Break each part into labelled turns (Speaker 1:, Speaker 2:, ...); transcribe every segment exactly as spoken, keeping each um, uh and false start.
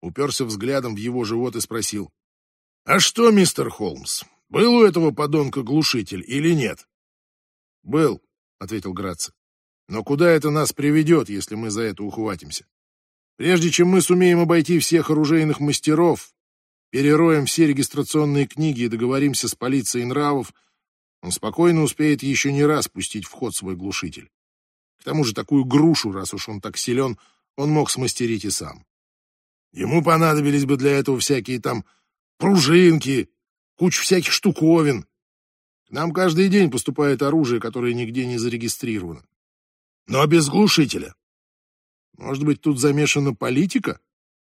Speaker 1: уперся взглядом в его живот и спросил. «А что, мистер Холмс, был у этого подонка глушитель или нет?» «Был», — ответил Граци. «Но куда это нас приведет, если мы за это ухватимся? Прежде чем мы сумеем обойти всех оружейных мастеров, перероем все регистрационные книги и договоримся с полицией нравов, он спокойно успеет еще не раз пустить в ход свой глушитель. К тому же такую грушу, раз уж он так силен, он мог смастерить и сам. Ему понадобились бы для этого всякие там пружинки, куча всяких штуковин. К нам каждый день поступает оружие, которое нигде не зарегистрировано. Но без глушителя. Может быть, тут замешана политика?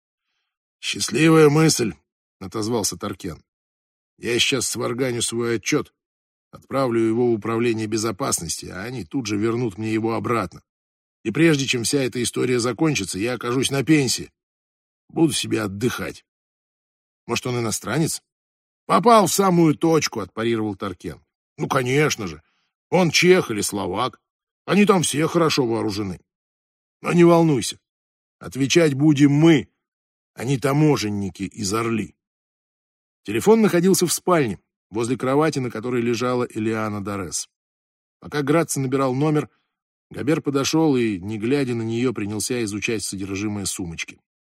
Speaker 1: Счастливая мысль, — отозвался Таркен. Я сейчас сварганю свой отчет, отправлю его в управление безопасности, а они тут же вернут мне его обратно. И прежде чем вся эта история закончится, я окажусь на пенсии. Буду себе отдыхать. Может, он иностранец? Попал в самую точку, — отпарировал Таркен. Ну, конечно же. Он чех или словак. Они там все хорошо вооружены. Но не волнуйся. Отвечать будем мы, а не таможенники из Орли. Телефон находился в спальне, возле кровати, на которой лежала Элиана Дорес. Пока Граци набирал номер, Габер подошел и, не глядя на нее, принялся изучать содержимое сумочки.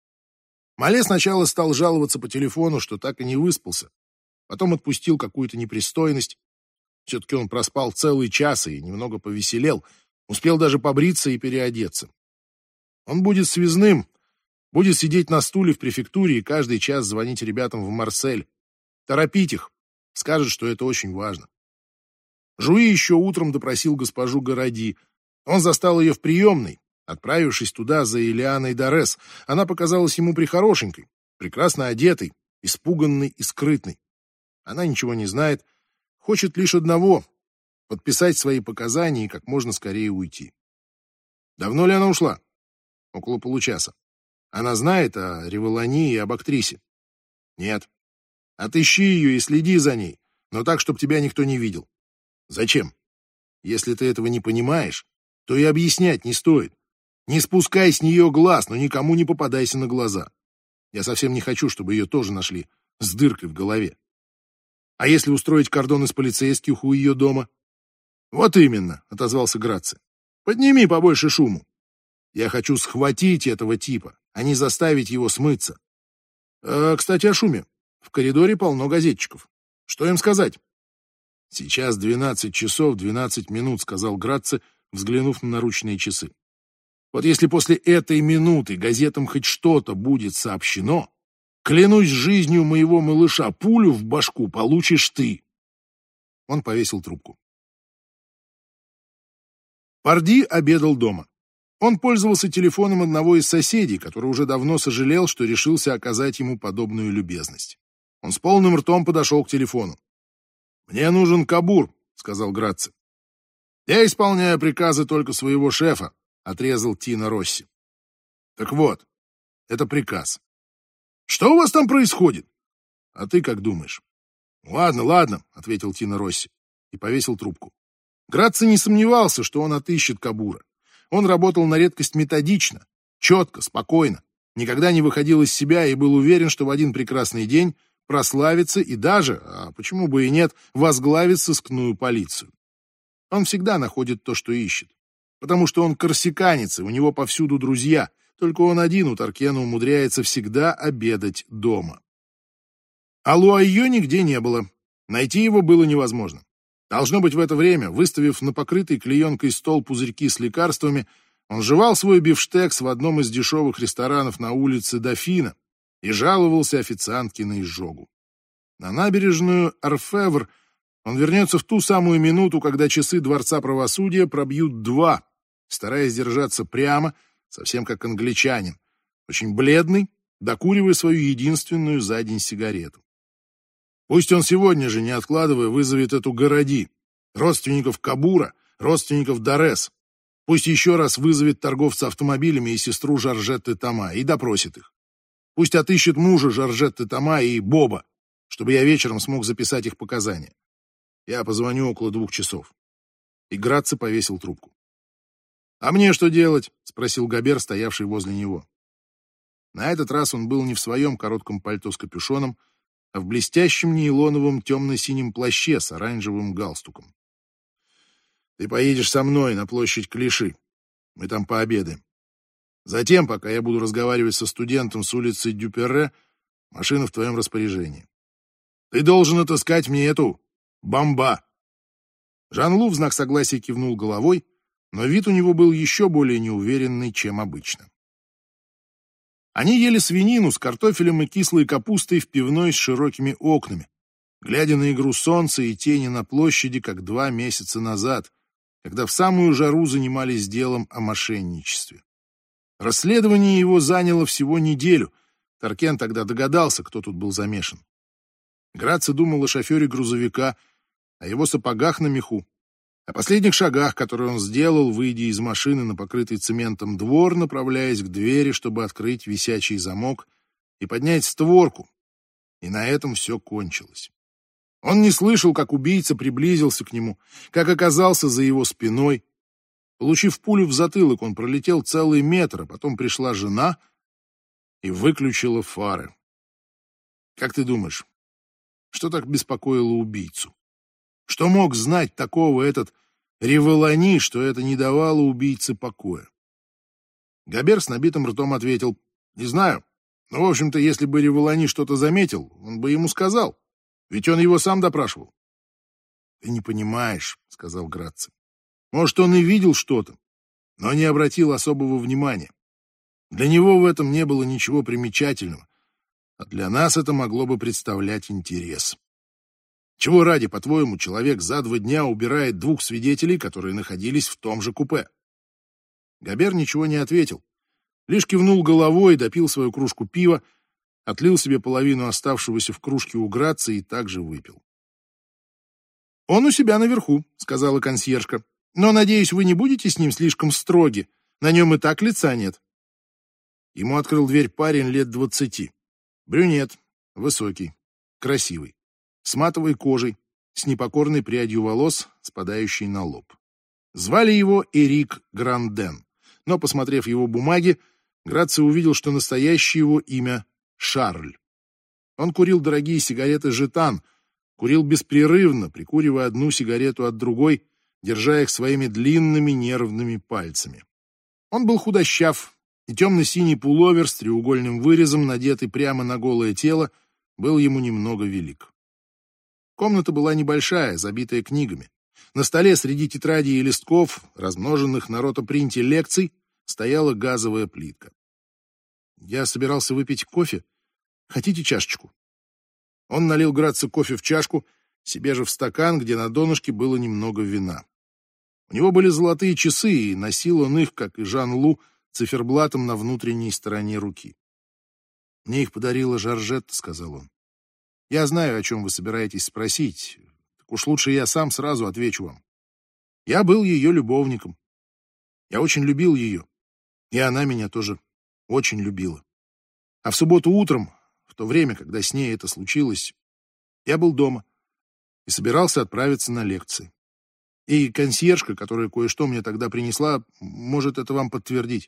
Speaker 1: Мале сначала стал жаловаться по телефону, что так и не выспался. Потом отпустил какую-то непристойность. Все-таки он проспал целый час и немного повеселел, успел даже побриться и переодеться. Он будет связным, будет сидеть на стуле в префектуре и каждый час звонить ребятам в Марсель. Торопить их, скажет, что это очень важно. Жуи еще утром допросил госпожу Городи. Он застал ее в приемной, отправившись туда за Элианой Дорес. Она показалась ему прихорошенькой, прекрасно одетой, испуганной и скрытной. Она ничего не знает, хочет лишь одного — подписать свои показания и как можно скорее уйти. Давно ли она ушла? Около получаса. Она знает о Револании и об актрисе? Нет. Отыщи ее и следи за ней, но так, чтобы тебя никто не видел. Зачем? Если ты этого не понимаешь, то и объяснять не стоит. Не спускай с нее глаз, но никому не попадайся на глаза. Я совсем не хочу, чтобы ее тоже нашли с дыркой в голове. А если устроить кордон из полицейских у ее дома? Вот именно, — отозвался Граци. Подними побольше шуму. Я хочу схватить этого типа, а не заставить его смыться. Э, кстати, о шуме. В коридоре полно газетчиков. Что им сказать? Сейчас двенадцать часов двенадцать минут, — сказал Граци, взглянув на наручные часы. Вот если после этой минуты газетам хоть что-то будет сообщено, клянусь жизнью моего малыша, пулю в башку получишь ты. Он повесил трубку. Парди обедал дома. Он пользовался телефоном одного из соседей, который уже давно сожалел, что решился оказать ему подобную любезность. Он с полным ртом подошел к телефону. «Мне нужен Кабур», — сказал Граци. «Я исполняю приказы только своего шефа», — отрезал Тино Росси. «Так вот, это приказ. Что у вас там происходит? А ты как думаешь?» «Ладно, ладно», — ответил Тино Росси и повесил трубку. Граци не сомневался, что он отыщет Кабура. Он работал на редкость методично, четко, спокойно, никогда не выходил из себя и был уверен, что в один прекрасный день прославится и даже, а почему бы и нет, возглавит сыскную полицию. Он всегда находит то, что ищет, потому что он корсиканец, и у него повсюду друзья, только он один у Таркена умудряется всегда обедать дома. А Луайо нигде не было, найти его было невозможно. Должно быть, в это время, выставив на покрытый клеенкой стол пузырьки с лекарствами, он жевал свой бифштекс в одном из дешевых ресторанов на улице Дофина и жаловался официантке на изжогу. На набережную Орфевр он вернется в ту самую минуту, когда часы Дворца правосудия пробьют два, стараясь держаться прямо, совсем как англичанин, очень бледный, докуривая свою единственную за день сигарету. Пусть он сегодня же, не откладывая, вызовет эту Городи, родственников Кабура, родственников Дорес. Пусть еще раз вызовет торговца автомобилями и сестру Жоржетты Тома и допросит их. Пусть отыщет мужа Жоржетты Тома и Боба, чтобы я вечером смог записать их показания. Я позвоню около двух часов. И Граци повесил трубку. — А мне что делать? — спросил Габер, стоявший возле него. На этот раз он был не в своем коротком пальто с капюшоном, а в блестящем нейлоновом темно-синем плаще с оранжевым галстуком. «Ты поедешь со мной на площадь Клиши. Мы там пообедаем. Затем, пока я буду разговаривать со студентом с улицы Дюперре, машина в твоем распоряжении. Ты должен отыскать мне эту бомба». Жан-Лу в знак согласия кивнул головой, но вид у него был еще более неуверенный, чем обычно. Они ели свинину с картофелем и кислой капустой в пивной с широкими окнами, глядя на игру солнца и тени на площади, как два месяца назад, когда в самую жару занимались делом о мошенничестве. Расследование его заняло всего неделю. Таркен тогда догадался, кто тут был замешан. Граци думал о шофере грузовика, о его сапогах на меху, о последних шагах, которые он сделал, выйдя из машины на покрытый цементом двор, направляясь к двери, чтобы открыть висячий замок и поднять створку. И на этом все кончилось. Он не слышал, как убийца приблизился к нему, как оказался за его спиной. Получив пулю в затылок, он пролетел целый метр, а потом пришла жена и выключила фары. Как ты думаешь, что так беспокоило убийцу? Что мог знать такого этот Ревелани, что это не давало убийце покоя? Габер с набитым ртом ответил: «Не знаю, но, в общем-то, если бы Ревелани что-то заметил, он бы ему сказал. Ведь он его сам допрашивал». «Ты не понимаешь», — сказал Граци. «Может, он и видел что-то, но не обратил особого внимания. Для него в этом не было ничего примечательного, а для нас это могло бы представлять интерес. Чего ради, по-твоему, человек за два дня убирает двух свидетелей, которые находились в том же купе?» Габер ничего не ответил, лишь кивнул головой, допил свою кружку пива, отлил себе половину оставшегося в кружке у Граци и также выпил. «Он у себя наверху», — сказала консьержка. «Но, надеюсь, вы не будете с ним слишком строги. На нем и так лица нет». Ему открыл дверь парень лет двадцати. Брюнет, высокий, красивый, с матовой кожей, с непокорной прядью волос, спадающей на лоб. Звали его Эрик Гранден, но, посмотрев его бумаги, Граци увидел, что настоящее его имя — Шарль. Он курил дорогие сигареты «Жетан», курил беспрерывно, прикуривая одну сигарету от другой, держа их своими длинными нервными пальцами. Он был худощав, и темно-синий пуловер с треугольным вырезом, надетый прямо на голое тело, был ему немного велик. Комната была небольшая, забитая книгами. На столе среди тетрадей и листков, размноженных на ротопринте лекций, стояла газовая плитка. «Я собирался выпить кофе. Хотите чашечку?» Он налил Граци кофе в чашку, себе же в стакан, где на донышке было немного вина. У него были золотые часы, и носил он их, как и Жан-Лу, циферблатом на внутренней стороне руки. «Мне их подарила Жоржетта», — сказал он. «Я знаю, о чем вы собираетесь спросить. Так уж лучше я сам сразу отвечу вам. Я был ее любовником. Я очень любил ее, и она меня тоже очень любила. А в субботу утром, в то время, когда с ней это случилось, я был дома и собирался отправиться на лекции. И консьержка, которая кое-что мне тогда принесла, может это вам подтвердить».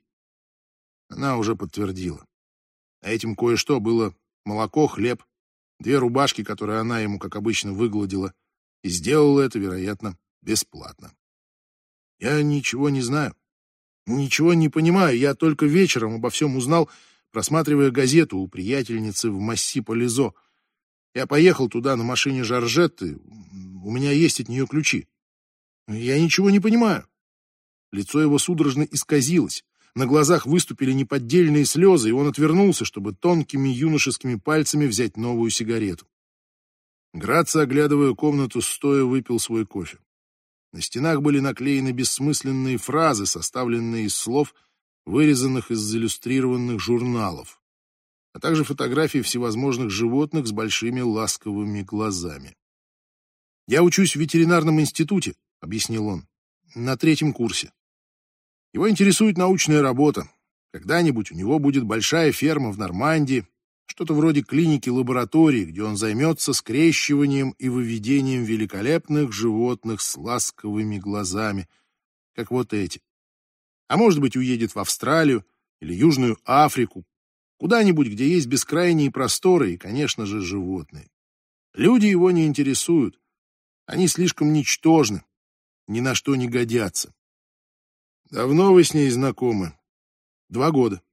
Speaker 1: Она уже подтвердила. А этим кое-что было молоко, хлеб, две рубашки, которые она ему, как обычно, выгладила, и сделала это, вероятно, бесплатно. Я ничего не знаю, ничего не понимаю, я только вечером обо всем узнал, просматривая газету у приятельницы в Масси-Полизо. Я поехал туда на машине Жоржетты, у меня есть от нее ключи. Я ничего не понимаю. Лицо его судорожно исказилось, на глазах выступили неподдельные слезы, и он отвернулся, чтобы тонкими юношескими пальцами взять новую сигарету. Граци, оглядывая комнату, стоя выпил свой кофе. На стенах были наклеены бессмысленные фразы, составленные из слов, вырезанных из иллюстрированных журналов, а также фотографии всевозможных животных с большими ласковыми глазами. «Я учусь в ветеринарном институте», — объяснил он, — «на третьем курсе. Его интересует научная работа. Когда-нибудь у него будет большая ферма в Нормандии, что-то вроде клиники-лаборатории, где он займется скрещиванием и выведением великолепных животных с ласковыми глазами, как вот эти. А может быть, уедет в Австралию или Южную Африку, Куда-нибудь, где есть бескрайние просторы и, конечно же, животные. Люди его не интересуют. Они слишком ничтожны, ни на что не годятся. Давно вы с ней знакомы? Два года.